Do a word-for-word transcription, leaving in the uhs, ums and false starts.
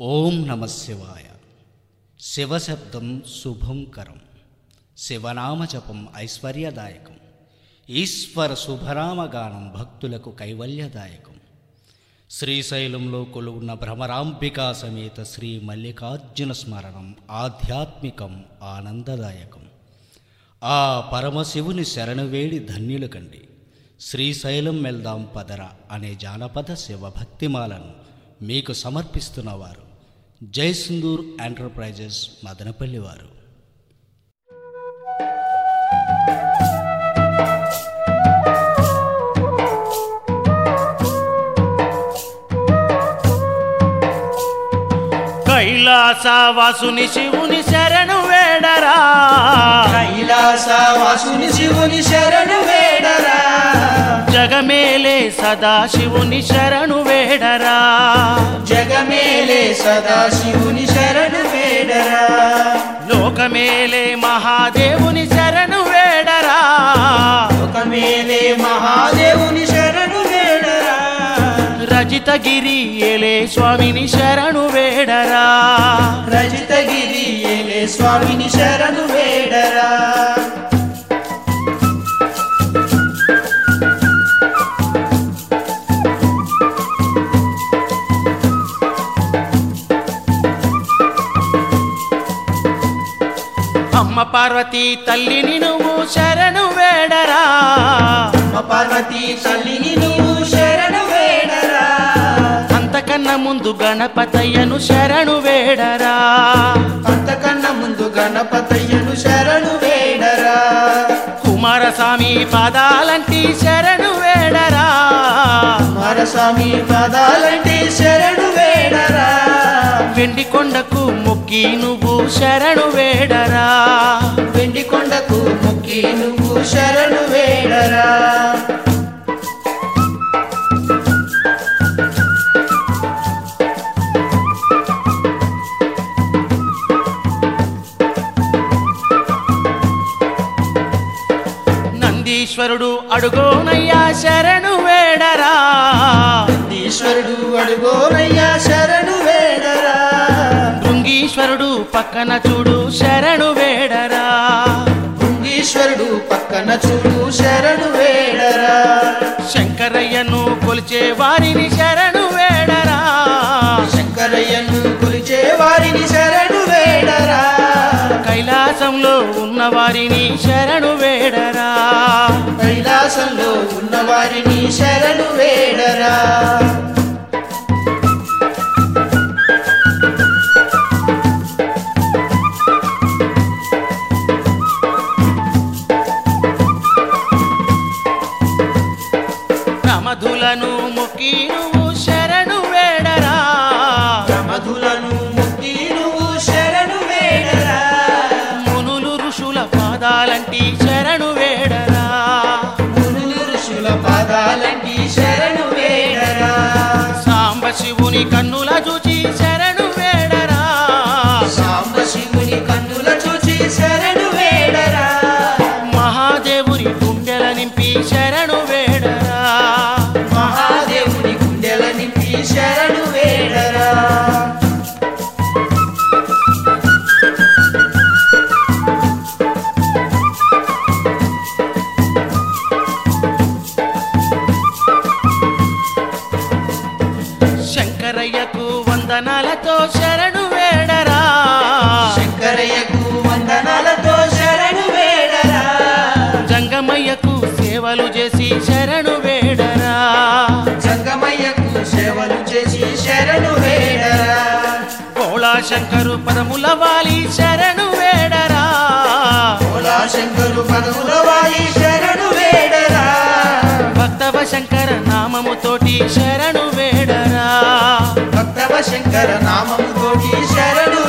ఓం నమ శివాయ. శివశబ్దం శుభంకరం, శివనామ జపం ఐశ్వర్యదాయకం, ఈశ్వర శుభనామగానం భక్తులకు కైవల్యదాయకం. శ్రీశైలంలో కొలువున్న భ్రమరాంబికా సమేత శ్రీ మల్లికార్జున స్మరణం ఆధ్యాత్మికం, ఆనందదాయకం. ఆ పరమశివుని శరణువేడి ధన్యులు కండి. శ్రీశైలం మెల్దాం పదర అనే జానపద శివభక్తిమాలను మీకు సమర్పిస్తున్నవారు జై సింధూర్ ఎంటర్ప్రైజెస్ మదనపల్లి వారు. కైలాసవాసుని శివుని శరణు వేడరా, కైలాసవాసుని శివుని శరణు వేడరా, జగమేలే సదా శివుని శరణు వేడరా, జగమేలే సదా శివుని శరణు వేడరా, లోకమేలే మహాదేవుని శరణు వేడరా, లోకమేలే మహాదేవుని శరణు వేడరా, రజితగిరి ఏలే స్వామిని శరణు వేడరా, రజితగిరి ఏలే స్వామిని శరణు వేడరా. అమ్మ పార్వతీ తల్లిని నువ్వు శరణు వేడరా, అమ్మ పార్వతీ తల్లిని నువ్వు శరణు వేడరా, అంతకన్నా ముందు గణపతయ్యను శరణు వేడరా, అంతకన్నా ముందు గణపతయ్యను శరణు వేడరా, కుమారస్వామి పాదాలంటి శరణు వేడరా, కుమారస్వామి పాదాలంటే శరణు వేడరా, వెండి కొండకు మొక్కి నువ్వు శరణు వేడరా, వెండి కొండకు మొక్కి నువ్వు శరణు వేడరా. నందీశ్వరుడు అడుగోనయ్యా శరణు వేడరా, ఈశ్వరుడు అడుగోనయ్యా శరణు వేడరా, భృంగీశ్వరుడు పక్కన చూడు శరణు వేడరా, ఈశ్వరుడు పక్కన చూడు శరణు వేడరా, శంకరయ్యను కొలిచే వారిని శరణు వేడరా, శంకరయ్యను కొలిచే వారిని శరణు వేడరా, కైలాసంలో ఉన్న వారిని శరణు వేడరా, కైలాసంలో ఉన్న వారిని శరణు వేడరా. ప్రమధులను మొక్కి నువ్వు శరణు వేడరా, ప్రమధులను ముక్తి నువ్వు శరణు వేడరా, మునులు ఋషుల పాదాలంటి శరణు వేడరా, మునులు ఋషుల పాదాలంటి శరణు వేడరా, సాంబ శివుని కన్నుల చూచి శరణు వేడరా, సాంబ శివుని కన్నుల చూచి శరణు వేడరా, మహాదేవుని గుండెల నింపి శరణు వేడరా, మహాదేవుని గుండెల నింపి శరణు వేడరా. శంకరయ్యకు వందనాలతో శరణు వేడరా, శంకరయ్యకు వందనాలతో శరణు వేడరా, జంగమయ్యకు సేవలు చేసి శరణు వేడరా, జంగమయ్యకు సేవలు చేసి శరణు వేడరా, భోళా శంకరు పదముల వాలి శరణు వేడరా, భోళా శంకరు పదముల వాయి శరణు వేడరా, భక్తవ శంకర నామముతోటి శరణు వేడరా, భక్తవ శంకర నామముతోటి శరణు